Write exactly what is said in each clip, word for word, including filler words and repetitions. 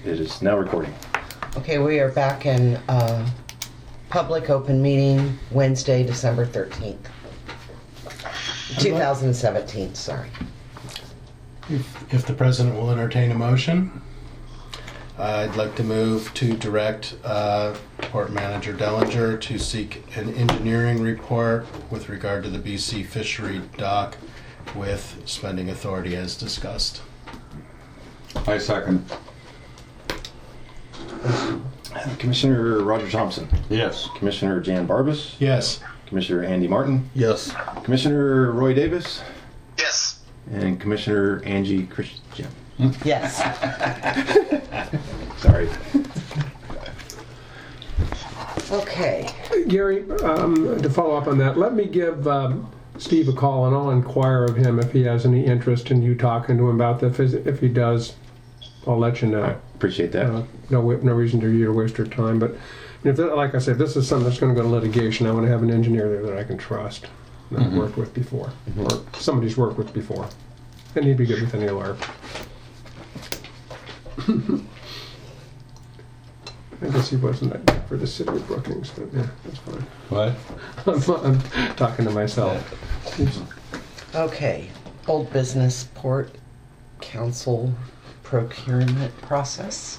it is now recording. Okay, we are back in uh, public open meeting Wednesday, December thirteenth. twenty seventeen, sorry. If, if the president will entertain a motion, I'd like to move to direct uh, Port Manager Dellinger to seek an engineering report with regard to the B C fishery dock with spending authority as discussed. I second. Commissioner Roger Thompson. Yes. Commissioner Jan Barbas. Yes. Commissioner Andy Martin. Yes. Commissioner Roy Davis. Yes. And Commissioner Angie Christian. Yes. Sorry. Okay. Gary, um, to follow up on that, let me give um, Steve a call and I'll inquire of him if he has any interest in you talking to him about this. If he does, I'll let you know. I appreciate that. Uh, no, no reason to you to waste your time. But if, that, like I said, if this is something that's going to go to litigation, I want to have an engineer there that I can trust, that I've Mm-hmm. worked with before, or somebody's worked with before, and he'd be good with any lawyer. I guess he wasn't that good for the city of Brookings, but yeah, that's fine. What? I'm, I'm talking to myself. Okay. Old business port council procurement process.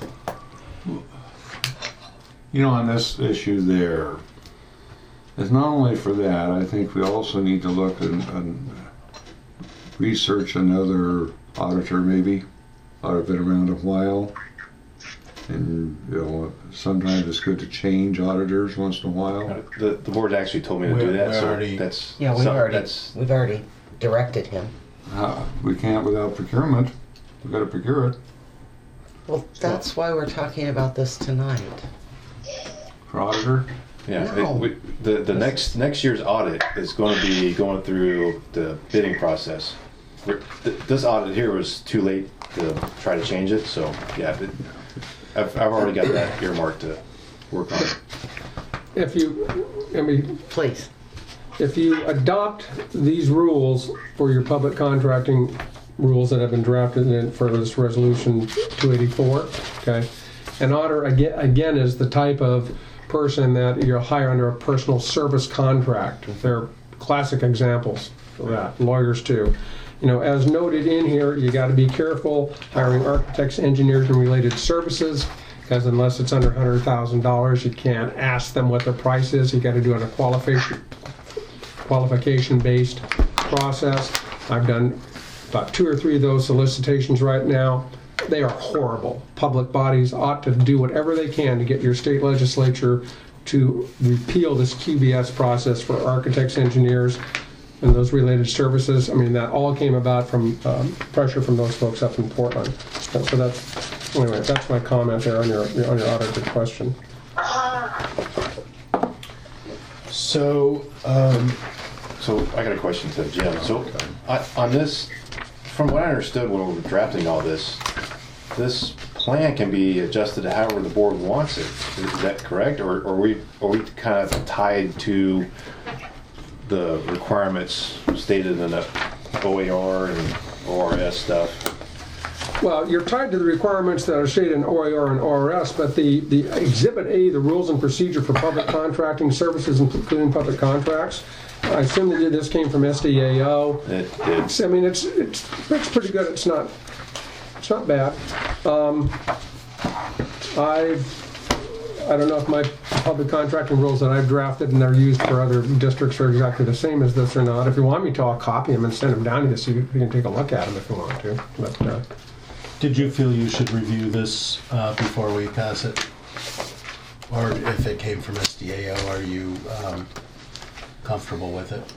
You know, on this issue there, it's not only for that, I think we also need to look and, and research another auditor maybe, ought to have been around a while. And, you know, sometimes it's good to change auditors once in a while. The, the board actually told me to We- do that, we so already- that's Yeah, we've something already that's we've already directed him. Uh, we can't without procurement. We've got to procure it Well, that's why we're talking about this tonight. for auditor. yeah. No. It, we, the the next next year's audit is going to be going through the bidding process. We're, th- this audit here was too late to try to change it, so yeah, it, I've I've already got that earmarked to work on it. If you, I mean, Please. if you adopt these rules for your public contracting rules that have been drafted in for this resolution two eighty-four, okay? An auditor, again, again, is the type of person that you'll hire under a personal service contract. They're classic examples of that, lawyers too. You know, as noted in here, you got to be careful hiring architects, engineers, and related services, because unless it's under one hundred thousand dollars, you can't ask them what their price is. You got to do it on a qualification qualification-based process. I've done about two or three of those solicitations right now. They are horrible. Public bodies ought to do whatever they can to get your state legislature to repeal this Q B S process for architects, engineers, and those related services. I mean, that all came about from um, pressure from those folks up in Portland. So so that's, anyway, that's my comment there on your, on your auditor question. So, um, So I got a question to Jim. So I, on this, from what I understood when we were drafting all this, this plan can be adjusted to however the board wants it. Is that correct? Or, or are we are we kind of tied to the requirements stated in the O A R and O R S stuff? Well, you're tied to the requirements that are stated in O A R and O R S, but the, the Exhibit A, the rules and procedure for public contracting services, including public contracts, I assume that this came from S D A O. It did. It's, I mean, it's, it's it's pretty good. It's not it's not bad. Um, I I don't know if my public contracting rules that I've drafted and they're used for other districts are exactly the same as this or not. If you want me to, I'll copy them and send them down to you so you can take a look at them if you want to. But uh, did you feel you should review this uh, before we pass it? Or if it came from S D A O, are you um, comfortable with it?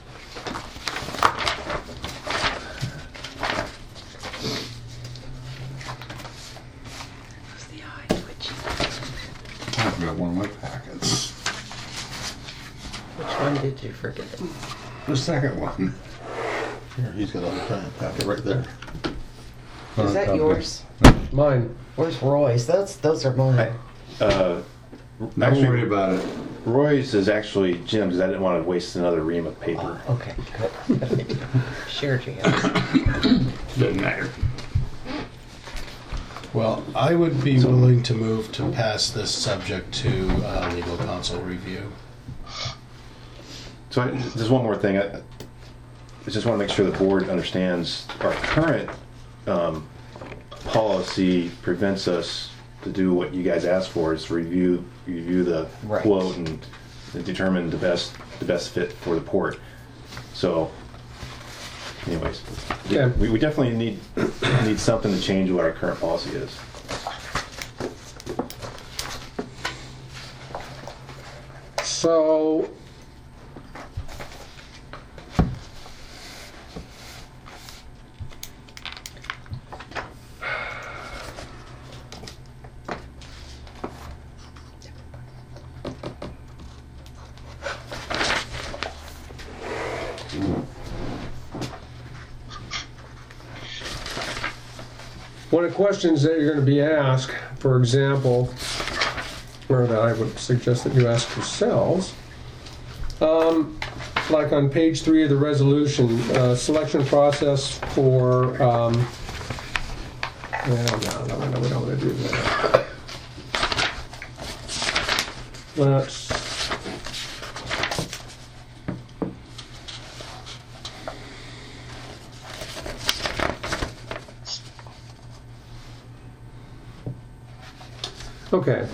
I've got one of my packets. Which one did you forget? The second one. Here, he's got a little packet right there. Is that yours? mine. Where's Roy's? Those those are mine. Uh, Don't actually, worry about it. Roy's is actually Jim's. 'Cause I didn't want to waste another ream of paper. Oh, okay, good. Share, Jim. Doesn't matter. Well, I would be willing to move to pass this subject to uh, legal counsel review. So I, just one more thing. I, I just want to make sure the board understands our current um, policy prevents us to do what you guys asked for, is review review the Right. quote and determine the best the best fit for the port. So, anyways, Yeah. we, we definitely need need something to change what our current policy is. So, one of the questions that you're going to be asked, for example, or that I would suggest that you ask yourselves, um, like on page three of the resolution, uh, selection process for, um, well, no, no, no, we don't want to do that. Let's, okay.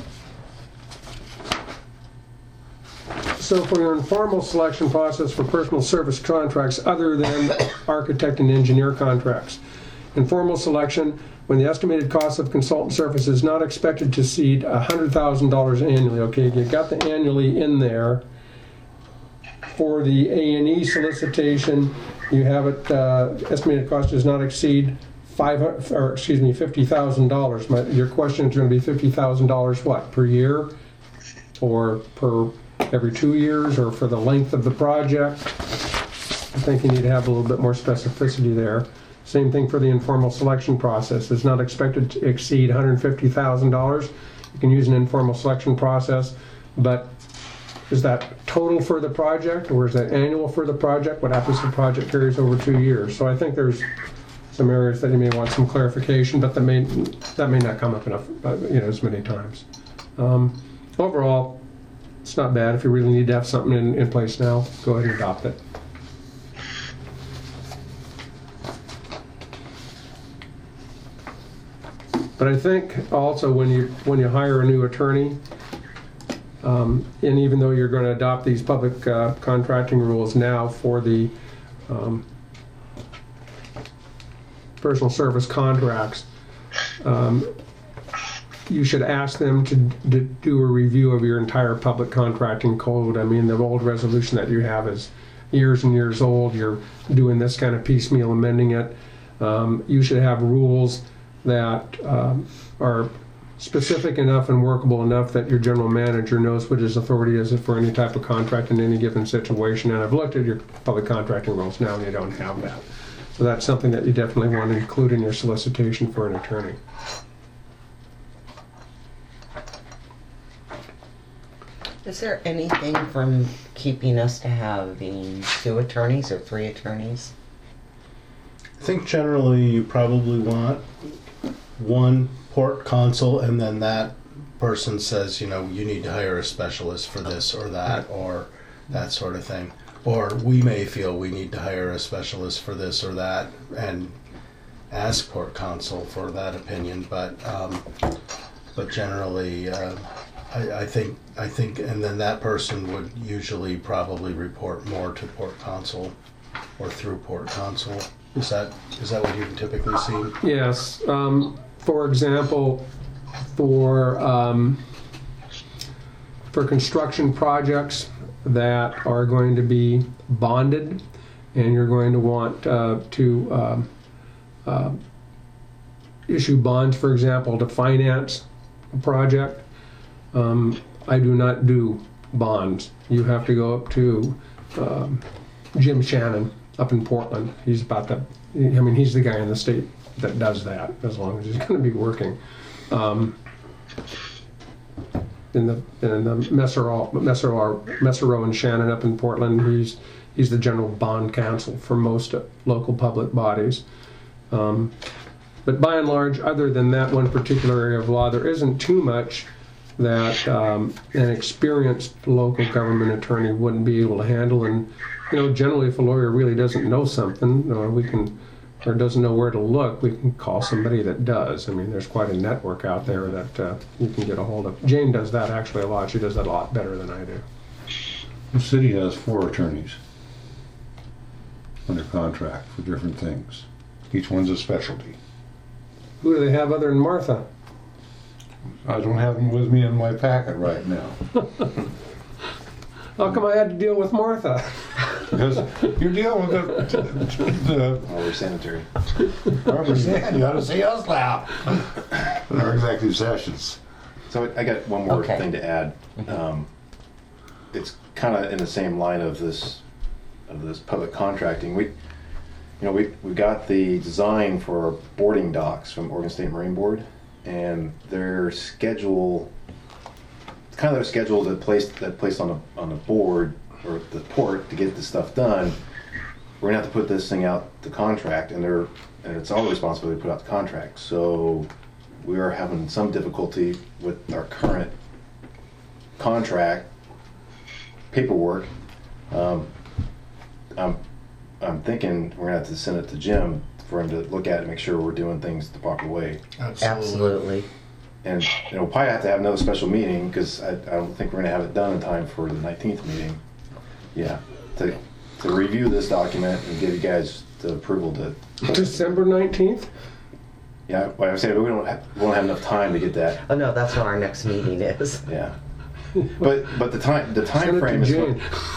So for your informal selection process for personal service contracts other than architect and engineer contracts, informal selection, when the estimated cost of consultant service is not expected to exceed one hundred thousand dollars annually. Okay, you got the annually in there. For the A and E solicitation, you have it, uh, estimated cost does not exceed five, or excuse me, fifty thousand dollars. Your question is going to be fifty thousand dollars what, per year? Or per every two years, or for the length of the project? I think you need to have a little bit more specificity there. Same thing for the informal selection process. It's not expected to exceed one hundred fifty thousand dollars. You can use an informal selection process, but is that total for the project, or is that annual for the project? What happens if the project carries over two years? So I think there's some areas that you may want some clarification, but that may that may not come up enough, uh, you know, as many times. Um, overall, it's not bad. If you really need to have something in, in place now, go ahead and adopt it. But I think also when you when you hire a new attorney, um, and even though you're going to adopt these public uh, contracting rules now for the um, personal service contracts, um, you should ask them to, to do a review of your entire public contracting code. I mean, the old resolution that you have is years and years old. You're doing this kind of piecemeal amending it. Um, you should have rules that um, are specific enough and workable enough that your general manager knows what his authority is for any type of contract in any given situation. And I've looked at your public contracting rules now, and you don't have that. So that's something that you definitely want to include in your solicitation for an attorney. Is there anything from keeping us to having two attorneys or three attorneys? I think generally you probably want one port consul, and then that person says, you know, you need to hire a specialist for this or that or that sort of thing. Or we may feel we need to hire a specialist for this or that and ask port consul for that opinion. But um, but generally, uh, I, I think I think, and then that person would usually probably report more to port consul or through port consul. Is that is that what you've typically seen? Yes. Um, for example, for um, for construction projects that are going to be bonded, and you're going to want uh, to um, uh, issue bonds, for example, to finance a project. Um, I do not do bonds. You have to go up to um, Jim Shannon up in Portland. He's about the, I mean, he's the guy in the state that does that, as long as he's going to be working. Um, in the in the Messerow, Messerow, Messerow and Shannon up in Portland, he's he's the general bond counsel for most local public bodies. Um, But by and large, other than that one particular area of law, there isn't too much that um, an experienced local government attorney wouldn't be able to handle. And, you know, generally if a lawyer really doesn't know something, or we can, or doesn't know where to look, we can call somebody that does. I mean, there's quite a network out there that uh, you can get a hold of. Jane does that actually a lot. She does that a lot better than I do. The city has four attorneys under contract for different things. Each one's a specialty. Who do they have other than Martha? I don't have them with me in my packet right now. How come I had to deal with Martha? Because you're dealing with the, the, Oh, we're sanitary. I understand, you ought to see us laugh. In our executive sessions. So I got one more Okay. thing to add. Um, it's kind of in the same line of this of this public contracting. We, you know, we we got the design for boarding docks from Oregon State Marine Board, and their schedule, it's kind of their schedule that placed that placed on the on the board or the port to get this stuff done. We're gonna have to put this thing out the contract, and they're and it's our responsibility to put out the contract. So we are having some difficulty with our current contract paperwork. Um, I'm, I'm thinking we're gonna have to send it to Jim for him to look at and make sure we're doing things the proper way. Absolutely. And, you know, we'll probably have to have another special meeting, because I, I don't think we're gonna have it done in time for the nineteenth meeting. Yeah, to, to review this document and give you guys the approval to, December nineteenth? yeah, like I said, we don't have, we don't have enough time to get that, Oh, no, that's what our next meeting is. yeah. But, but the time, the time Send it frame to is, Jane.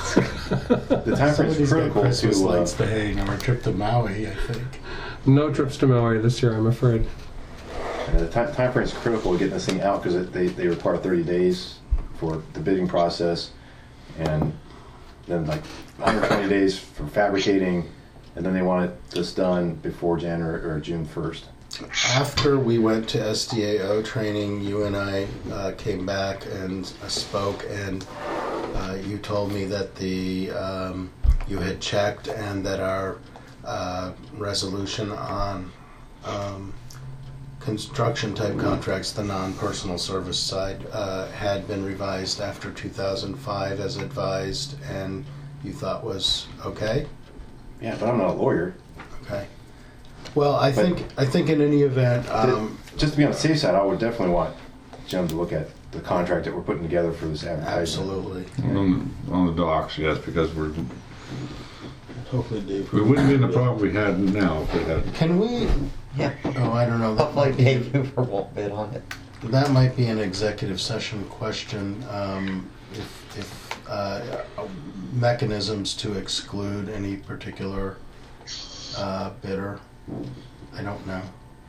the time frame is Somebody's got critical Christmas to, uh, lights to hang on our trip to Maui, I think. No trips to Maui this year, I'm afraid. And the time, time frame is critical to getting this thing out, because they, they require thirty days for the bidding process, and then like one hundred twenty days for fabricating, and then they want it this done before January or June first. After we went to S D A O training, you and I uh, came back and uh, spoke, and uh, you told me that the um, you had checked and that our uh, resolution on um, construction type contracts, the non-personal service side, uh, had been revised after two thousand five as advised, and you thought was okay. Yeah, but I'm not a lawyer. Okay. Well, I think I think in any event, um, Just to be on the safe side, I would definitely want Jim to look at the contract that we're putting together for this advertisement. absolutely. On, on the docks, yes, because we're, Hopefully Dave. we wouldn't be in the problem we had now if we had. Can we? Yeah. Oh, I don't know. That Hopefully might be, Dave Hoover won't bid on it. that might be an executive session question. Um, if if uh, mechanisms to exclude any particular uh, bidder, I don't know.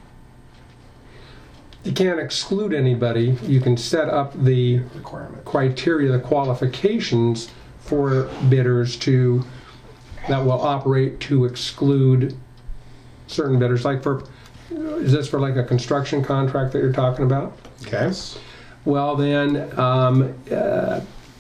You can't exclude anybody. You can set up the Requirement. criteria, the qualifications for bidders to, that will operate to exclude certain bidders. Like for, is this for like a construction contract that you're talking about? Okay. Well then, um, uh,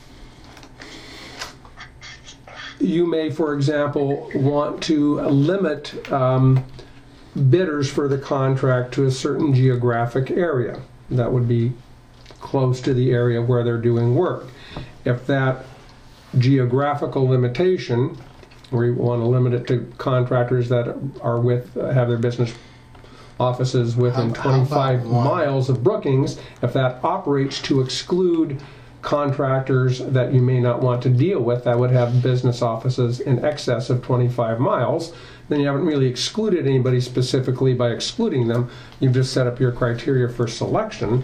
you may, for example, want to limit um, bidders for the contract to a certain geographic area. That would be close to the area where they're doing work. If that geographical limitation, where you want to limit it to contractors that are with, uh, have their business offices within How- how about twenty-five one? miles of Brookings, if that operates to exclude contractors that you may not want to deal with that would have business offices in excess of twenty-five miles, then you haven't really excluded anybody specifically by excluding them. You've just set up your criteria for selection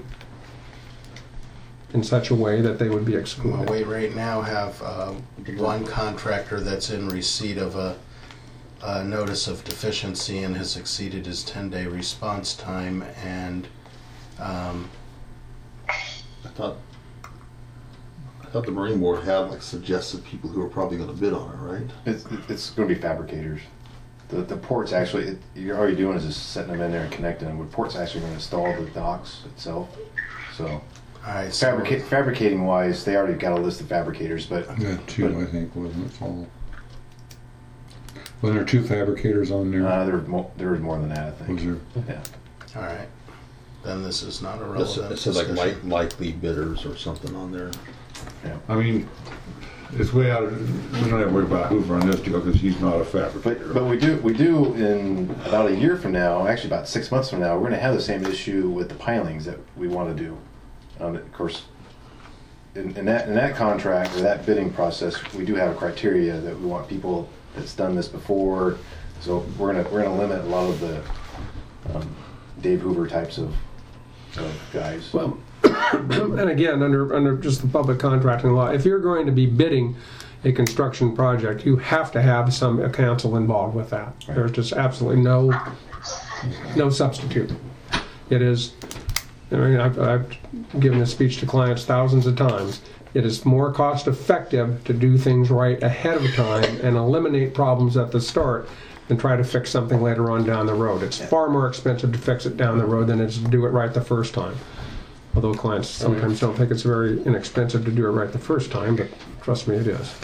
in such a way that they would be Well, excluded. we right now have uh, one contractor that's in receipt of a, a notice of deficiency and has exceeded his ten-day response time, and um, I thought, I thought the Marine Board had like suggested people who are probably gonna bid on it, right? It's, it's going to be fabricators. The, the port's actually, it, you're, all you're doing is just setting them in there and connecting them. The port's actually going to install the docks itself. So, all right, so fabricate, fabricating wise, they already got a list of fabricators, but Yeah, two, I think, wasn't it, all? Wasn't there two fabricators on there? uh, there, was more, there was more than that, I Was think. there? Yeah. All right. Then this is not a It relevant said- it said like discussion. like, likely bidders or something on there. I mean, it's way out, of- we don't have to worry about Hoover on this deal because he's not a fabricator. But, but we do, we do in about a year from now, actually about six months from now, we're gonna have the same issue with the pilings that we wanna do. Um, of course, in, in that, in that contract, or that bidding process, we do have a criteria that we want people that's done this before. So we're gonna, we're gonna limit a lot of the, um, Dave Hoover types of, of guys. Well, and again, under, under just the public contracting law, if you're going to be bidding a construction project, you have to have some counsel involved with that. There's just absolutely no, no substitute. It is, I mean, I've, I've given this speech to clients thousands of times. It is more cost effective to do things right ahead of time and eliminate problems at the start than try to fix something later on down the road. It's far more expensive to fix it down the road than it is to do it right the first time. Although clients sometimes don't think it's very inexpensive to do it right the first time, but trust me, it is.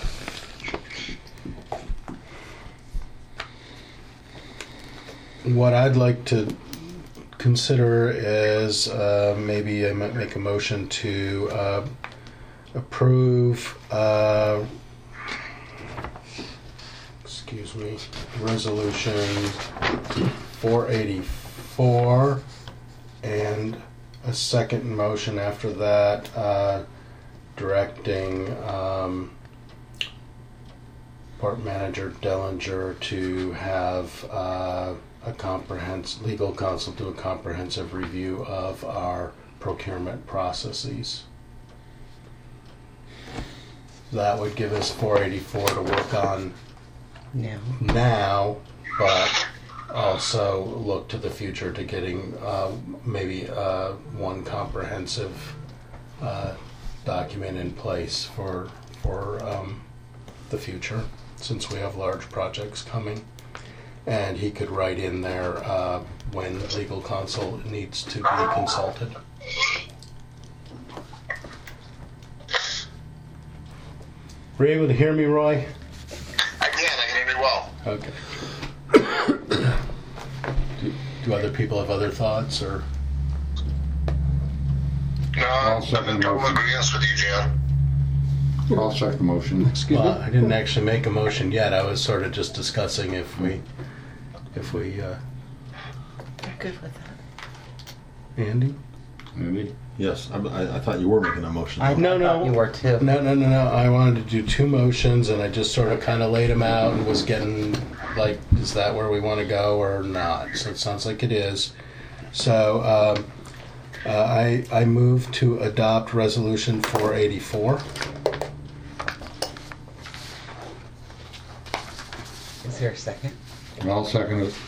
What I'd like to consider is uh, maybe I might make a motion to uh, approve, uh, excuse me, resolution four eighty-four, and a second motion after that, uh, directing um, Port Manager Dellinger to have uh, a comprehensive, legal counsel do a comprehensive review of our procurement processes. That would give us four eighty-four to work on Now. now, but also look to the future to getting uh, maybe uh, one comprehensive uh, document in place for for um, the future, since we have large projects coming. And he could write in there uh, when legal counsel needs to be consulted. Were you able to hear me, Roy? I can, I can hear you well. Okay. do, do other people have other thoughts, or? No, I'll I'm second in the total motion. agreement with you, Jan. I'll second the motion. Excuse Well, me? I didn't actually make a motion yet. I was sort of just discussing if we, if we, uh, You're good with that. Andy? Andy? Yes, I, I, I thought you were making a motion. I No, I no. thought you were too. No, no, no, no. I wanted to do two motions, and I just sort of kind of laid them out and was getting like, is that where we want to go or not? So it sounds like it is. So um, uh, I I move to adopt resolution four eighty-four. Is there a second? I'll second it.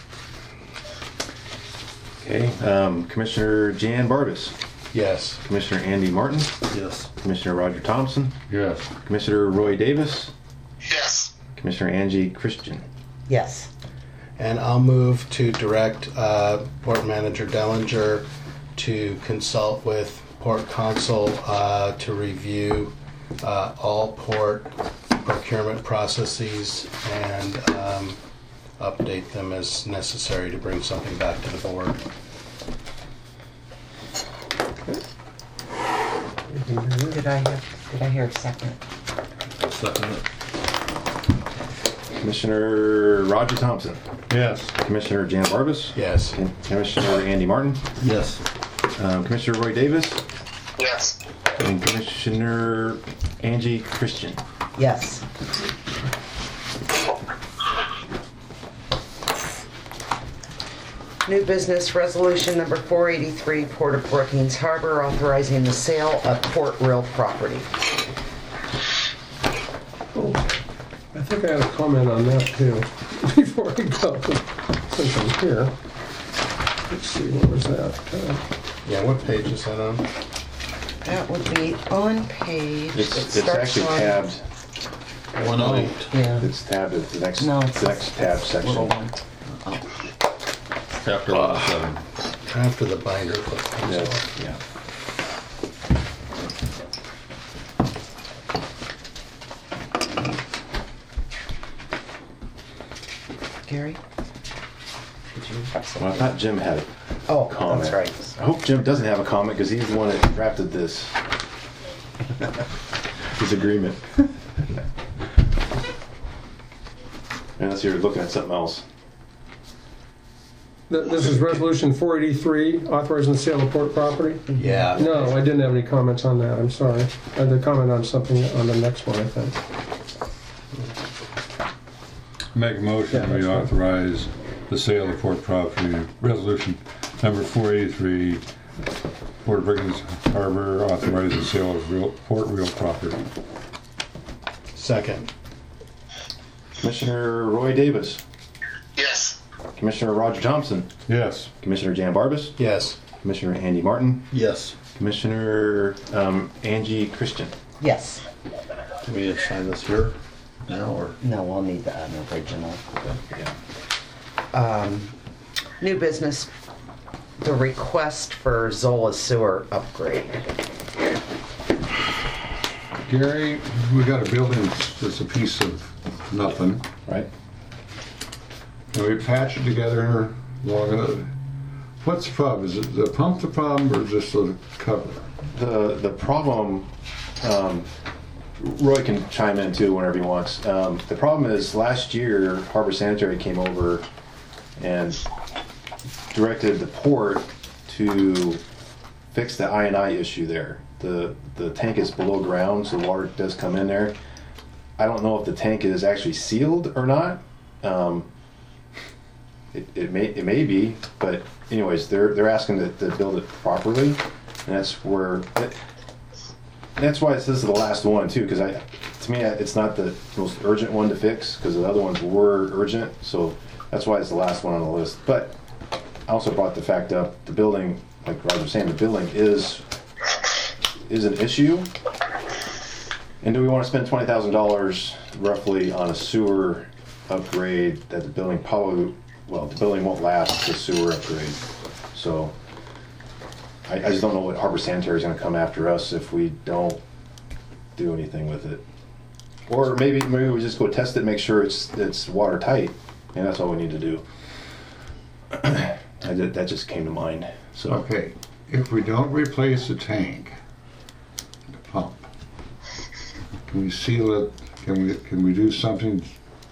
Okay, um, Commissioner Jan Barbas, Yes. Commissioner Andy Martin, Yes. Commissioner Roger Thompson, Yes. Commissioner Roy Davis, Yes. Commissioner Angie Christian. Yes. And I'll move to direct uh, Port Manager Dellinger to consult with Port Council uh, to review uh, all port procurement processes and um, update them as necessary to bring something back to the board. Did I hear, did I hear a second? I'll second it. Commissioner Roger Thompson, Yes. Commissioner Jan Barbas, Yes. Com- Commissioner Andy Martin, Yes. um, Commissioner Roy Davis, Yes. and Commissioner Angie Christian. Yes. New business resolution number four eighty-three, Port of Brookings Harbor, authorizing the sale of port real property. Oh, I think I had a comment on that too, before I go, since I'm here. Let's see, where was that? Uh, Yeah, what page is that on? That would be on page. It's, it it's starts actually on- tabbed, One oh eight. Yeah. it's tabbed at the next, No, it's the next tab little section. one. Chapter one oh seven. After the binder book comes Yeah, off. yeah. Gary? Did you? Well, I thought Jim had it. Oh, comment. that's right. I hope Jim doesn't have a comment because he's the one that drafted this. This agreement. Unless you're looking at something else. Th- This is resolution four eighty-three, authorizing the sale of port property. Yeah. No, I didn't have any comments on that, I'm sorry. I had to comment on something on the next one, I think. Make a motion, Yeah, we that's fine. authorize the sale of port property, resolution number four eighty-three, Port of Brighams Harbor authorizes the sale of real, port real property. Second. Commissioner Roy Davis, Yes. Commissioner Roger Thompson, Yes. Commissioner Jan Barbas, Yes. Commissioner Andy Martin, Yes. Commissioner um, Angie Christian. Yes. Do we need to sign this here now, or? No, we'll need the, an original. Yeah. Um, new business, the request for Zola sewer upgrade. Gary, we got a building that's a piece of nothing, Right? and we patch it together long enough. What's the problem? Is it the pump the problem, or just the cover? The the problem, um, Roy can chime in too whenever he wants. Um, the problem is last year Harbor Sanitary came over and directed the port to fix the I and I issue there. The the tank is below ground, so water does come in there. I don't know if the tank is actually sealed or not. Um, it, it may it may be, but anyways, they're they're asking to, to build it properly, and that's where. It, that's why this is the last one too, because I, to me, it's not the most urgent one to fix because the other ones were urgent. So that's why it's the last one on the list. But I also brought the fact up: the building, like Roger was saying, the building is is an issue. And do we want to spend twenty thousand dollars roughly on a sewer upgrade that the building probably, well, the building won't last the sewer upgrade. So I, I just don't know what Harbor Sanitary is going to come after us if we don't do anything with it. Or maybe maybe we just go test it, make sure it's it's watertight, and that's all we need to do. I did, that just came to mind. So Okay, if we don't replace the tank, the pump, can we seal it? Can we can we do something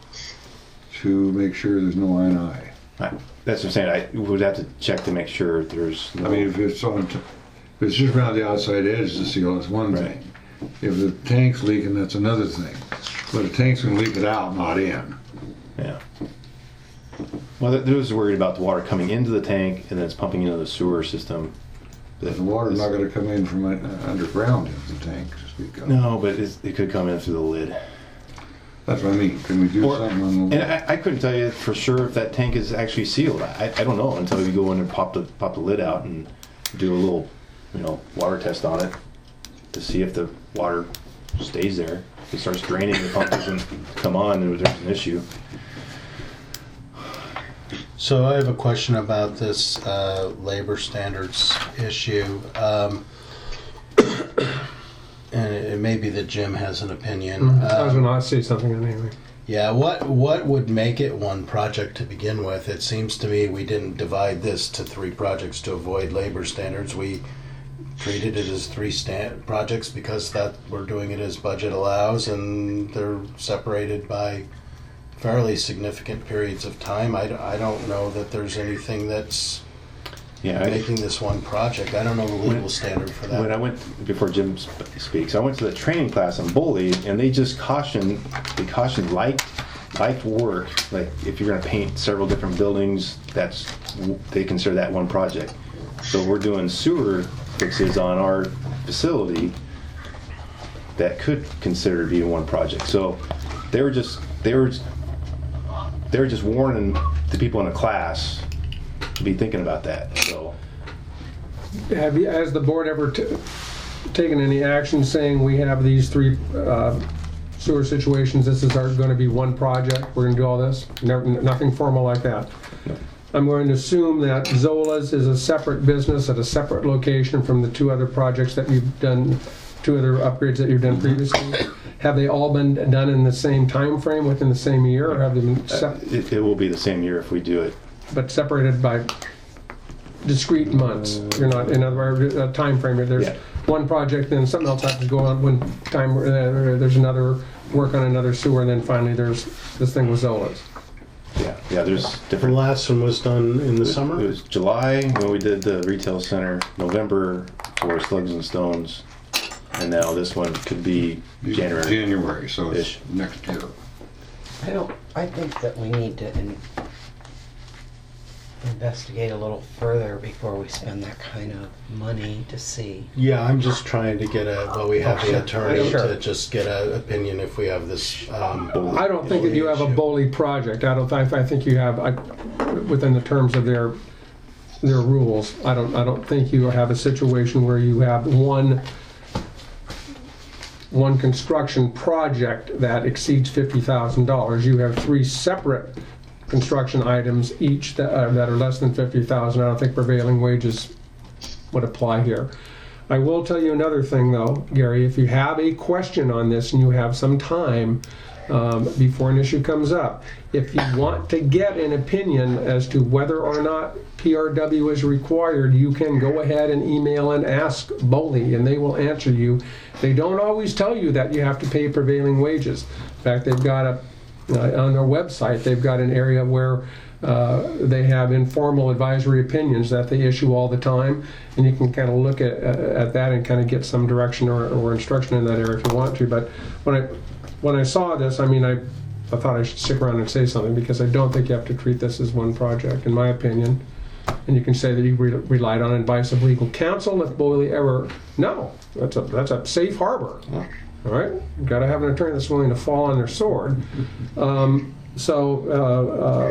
to make sure there's no I and I? I, that's what I'm saying. I would have to check to make sure there's no. I mean, if it's on, t- if it's just around the outside edge to seal, it's one Right. thing. If the tank's leaking, that's another thing. But the tank's gonna leak it out, not in. Yeah. Well, they're just worried about the water coming into the tank and then it's pumping into the sewer system. The water's not gonna come in from uh, underground into the tank. Speak up. No, but it's, it could come in through the lid. That's what I mean. Can we do Or- something on the? And I, I couldn't tell you for sure if that tank is actually sealed. I, I don't know until you go in and pop the pop the lid out and do a little, you know, water test on it to see if the water stays there. If it starts draining, the pump doesn't come on, then there's an issue. So I have a question about this uh, labor standards issue. Um, and it, it may be that Jim has an opinion. I was Um, gonna say something anyway. Yeah, what what would make it one project to begin with? It seems to me we didn't divide this to three projects to avoid labor standards. We treated it as three stand projects because that we're doing it as budget allows, and they're separated by fairly significant periods of time. I, d- I don't know that there's anything that's Yeah, I, making this one project. I don't know the legal When- standard for when I that. went, before Jim sp- speaks, I went to the training class on Bully, and they just cautioned, they cautioned light, light work. Like if you're going to paint several different buildings, that's they consider that one project. So we're doing sewer fixes on our facility that could consider to be one project. So they were just they were they were just warning the people in the class to be thinking about that. So. Have you, has the board ever t- taken any action saying we have these three uh, sewer situations, this is our, gonna be one project, we're gonna do all this? Never, nothing formal like that? I'm going to assume that Zola's is a separate business at a separate location from the two other projects that you've done, two other upgrades that you've done previously. Have they all been done in the same time frame within the same year, or have they been Uh, sep- It, it will be the same year if we do it. but separated by discrete months. You're not, in other words, a time frame. There's Yeah. one project, then something else has to go on. When time, uh, there's another work on another sewer, and then finally there's this thing with Zola's. Yeah, yeah, there's The different. last one was done in the It summer? was July when we did the retail center, November for Slugs and Stones, and now this one could be January. January, so it's Ish. next year. I don't, I think that we need to in- investigate a little further before we spend that kind of money to see. Yeah, I'm just trying to get a, well, we have the attorney Sure. to just get an opinion if we have this. um, I don't think that you have a issue. bully project. I don't, I I think you have, I- within the terms of their, their rules, I don't, I don't think you have a situation where you have one, one construction project that exceeds fifty thousand dollars. You have three separate construction items, each that are, that are less than fifty thousand. I don't think prevailing wages would apply here. I will tell you another thing though, Gary, if you have a question on this and you have some time um, before an issue comes up, if you want to get an opinion as to whether or not P R W is required, you can go ahead and email and ask BOLI and they will answer you. They don't always tell you that you have to pay prevailing wages. In fact, they've got a Uh, on their website, they've got an area where uh, they have informal advisory opinions that they issue all the time, and you can kind of look at, uh, at that and kind of get some direction or, or instruction in that area if you want to. But when I when I saw this, I mean, I, I thought I should stick around and say something because I don't think you have to treat this as one project, in my opinion. And you can say that you re relied on advice of legal counsel if BOLI ever. No, that's a that's a safe harbor. All right, you've got to have an attorney that's willing to fall on their sword. Um, so, uh,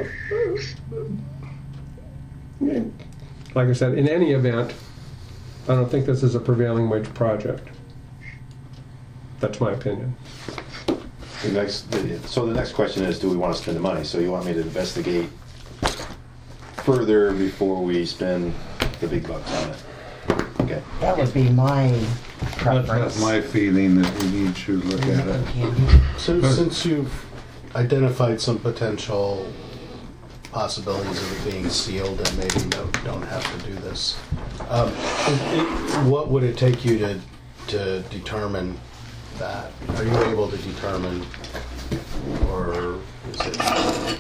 uh, like I said, in any event, I don't think this is a prevailing wage project. That's my opinion. The next, so the next question is, do we want to spend the money? So you want me to investigate further before we spend the big bucks on it? Okay. That would be my That's, preference. that's my feeling that we need to look at it. So since you've identified some potential possibilities of it being sealed and maybe no, don't have to do this, um, it, it, what would it take you to, to determine that? Are you able to determine, or is it?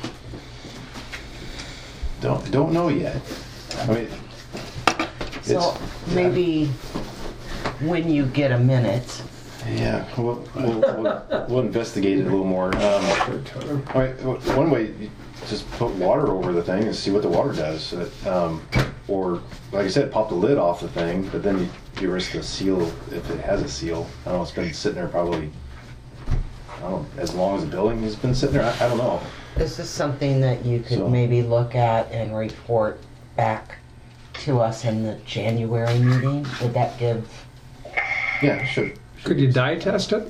Don't, don't know yet. I mean, So it's- maybe when you get a minute, yeah, we'll, we'll, we'll, we'll investigate it a little more. Um, all right, one way, you just put water over the thing and see what the water does. Um, or, like I said, pop the lid off the thing, but then you, you risk the seal if it has a seal. I don't know, it's been sitting there probably, I don't know, as long as the building has been sitting there. I, I don't know. is this something that you could So- maybe look at and report back to us in the January meeting? Would that give, Yeah, should. Could you dye test it?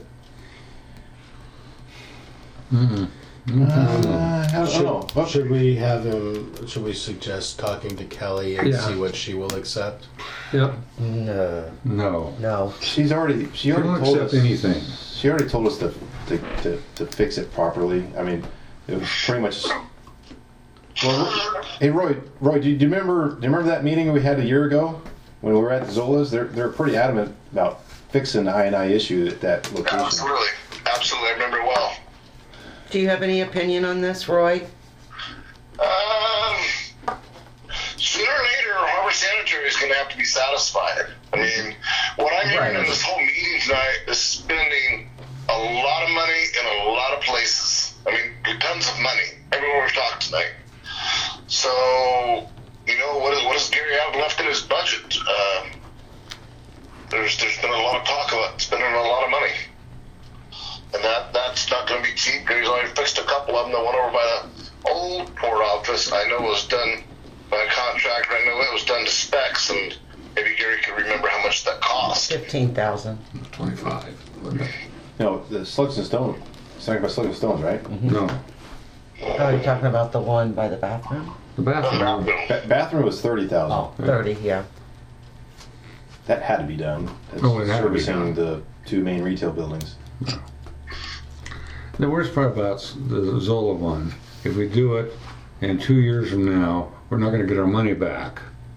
Uh, I don't Should, know. Well, should we have him, should we suggest talking to Kelly and Yeah. see what she will accept? Yep. no, No. no. she's already, she She already won't told accept us. anything. She already told us to, to, to, to fix it properly. I mean, it was pretty much. Well, hey Roy, Roy, do you, do you remember? Do you remember that meeting we had a year ago when we were at Zola's? They're they're pretty adamant about fixing the I and I issue at that location. Absolutely. Absolutely. I remember it well. Do you have any opinion on this, Roy? Um, sooner or later, Harbor Sanitary is going to have to be satisfied. I mean, what I'm hearing Right. in this whole meeting tonight is spending a lot of money in a lot of places. I mean, tons of money everywhere we've talked tonight. So, you know, what, is, what does Gary have left in his budget? Uh, there's there's been a lot of talk about spending a lot of money. And that that's not going to be cheap. Gary's already fixed a couple of them. The one over by the old port office, I know was done by a contractor. I know it was done to specs, and maybe Gary could remember how much that cost. Fifteen thousand. twenty-five. No, the Slugs and Stone. It's talking about Slugs and Stones, right? No. Oh, you're talking about the one by the bathroom? The bathroom. Ba- bathroom was thirty thousand. Oh, thirty, yeah. That had to be done. That's Oh, it had to be servicing done. the two main retail buildings. The worst part about the Zola one, if we do it, and two years from now, we're not going to get our money back.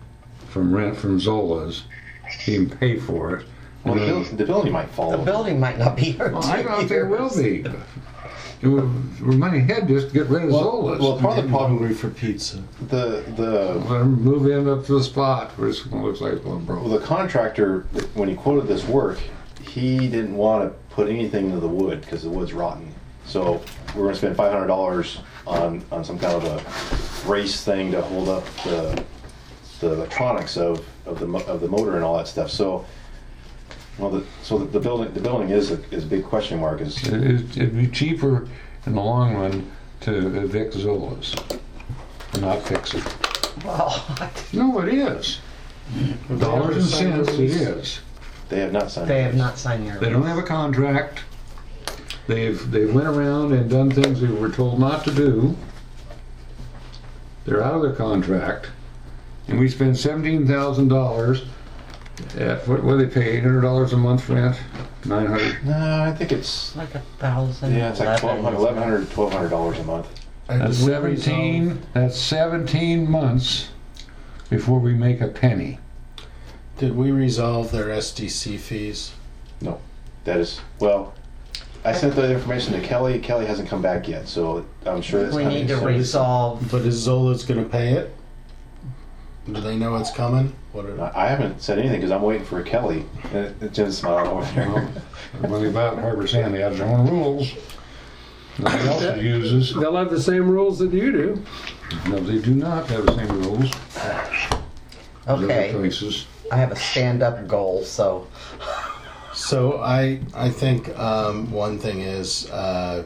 from rent from Zola's. He can pay for it. Well, the, And buil- then- the building might fall. The building might not be here in Well, I two don't think it will years. be. We're we're money ahead just to get rid of Zola's. well, part of the problem, Hungry for pizza. the the Let them move in up to the spot where it's gonna look like one well, broke. the contractor, when he quoted this work, he didn't want to put anything into the wood because the wood's rotten. So we're going to spend five hundred dollars on on some kind of a brace thing to hold up the the electronics of of the mo- of the motor and all that stuff. So. Well, the, so the, the building, the building is a, is a big question mark. Is It- It'd it'd be cheaper in the long run to evict Zola's, and not fix it. Well, No, it is. Dollars and cents, it is. they have not signed. they the have lease. not signed your They don't have a contract. They've, they went around and done things they were told not to do. They're out of their contract. And we spend seventeen thousand dollars at, what, what do they pay, eight hundred dollars a month rent? nine hundred? No, I think it's like a thousand. yeah, it's like twelve hundred, eleven hundred, twelve hundred dollars a month. That's seventeen, that's seventeen months before we make a penny. Did we resolve their S D C fees? No, that is well. I sent the information to Kelly. Kelly hasn't come back yet, so I'm sure that's We coming need to soon. resolve. But is Zola's gonna pay it? Do they know it's coming? What are, I I haven't said anything because I'm waiting for Kelly. And Jim's smiling over there. When they bought Harbor Sand, they have their own rules. Nobody else uses. They'll have the same rules that you do. No, they do not have the same rules as other Okay, places. I have a stand-up goal, so so I I think um, one thing is uh,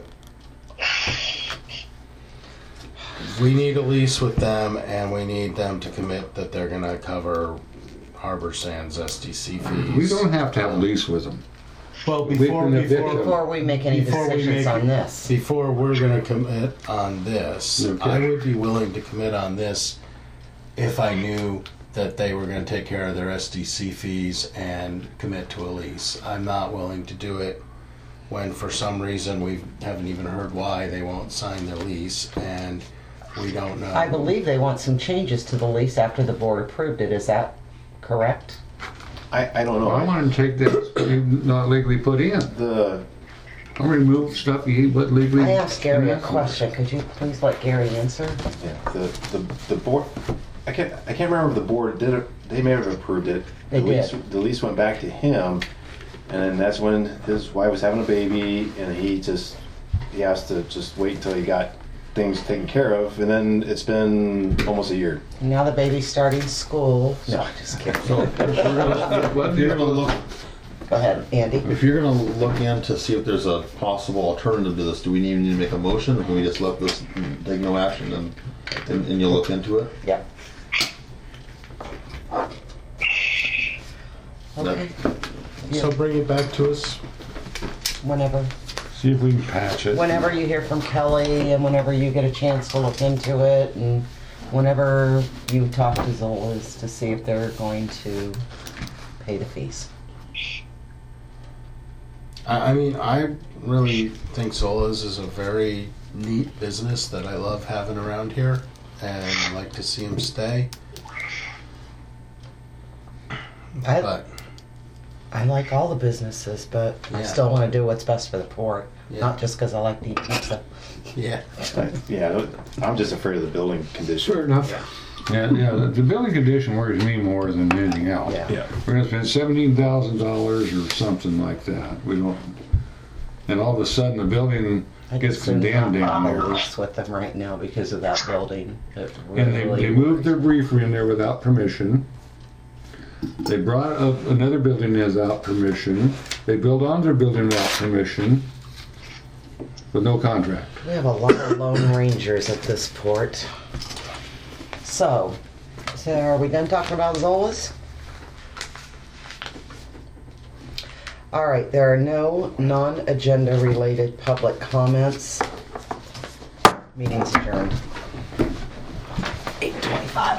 we need a lease with them, and we need them to commit that they're gonna cover Harbor Sands S D C fees. We don't have to have a lease with them. Well, We before can evict before them. before we make any Before we decisions make- on this. Before we're gonna commit on this, Okay. I would be willing to commit on this if I knew that they were gonna take care of their S D C fees and commit to a lease. I'm not willing to do it when for some reason we haven't even heard why they won't sign their lease and we don't know. I believe they want some changes to the lease after the board approved it. Is that correct? I, I don't know. I want to take that you've not legally put in. the I'll remove stuff you but legally. I asked Gary a question. Could you please let Gary answer? yeah, the, the the board. I can't I can't remember if the board did it. They may have approved it. They the lease, did. The lease went back to him, and then that's when his wife was having a baby, and he just he asked to just wait until he got things taken care of, and then it's been almost a year. Now the baby's starting school. No, I'm just kidding. So if you're gonna, if you're gonna look, Go ahead, Andy. if you're gonna look in to see if there's a possible alternative to this, do we need to make a motion, or can we just let this take no action and and, and you'll look into it? Yeah. Okay. So bring it back to us. Whenever, See if we can patch it. whenever you hear from Kelly, and whenever you get a chance to look into it, and whenever you talk to Zola's to see if they're going to pay the fees. I, I mean, I really think Zola's is a very neat business that I love having around here, and I'd like to see them stay. I, But I like all the businesses, but I Yeah. still want to do what's best for the port. Yeah. Not just because I like to eat pizza. yeah, I, yeah, I'm just afraid of the building condition. Sure enough. Yeah, yeah. The, the building condition worries me more than anything else. Yeah. Yeah. We're gonna spend seventeen thousand dollars or something like that. We don't. And all of a sudden, the building I gets just couldn't condemned have down a there. lease with them right now because of that building. It And they, really they moved their briefer in there without permission. They brought up another building without permission. They built on their building without permission. With no contract. We have a lot of Lone Rangers at this port. So, so are we done talking about Zola's? All right, there are no non-agenda related public comments. Meeting's adjourned.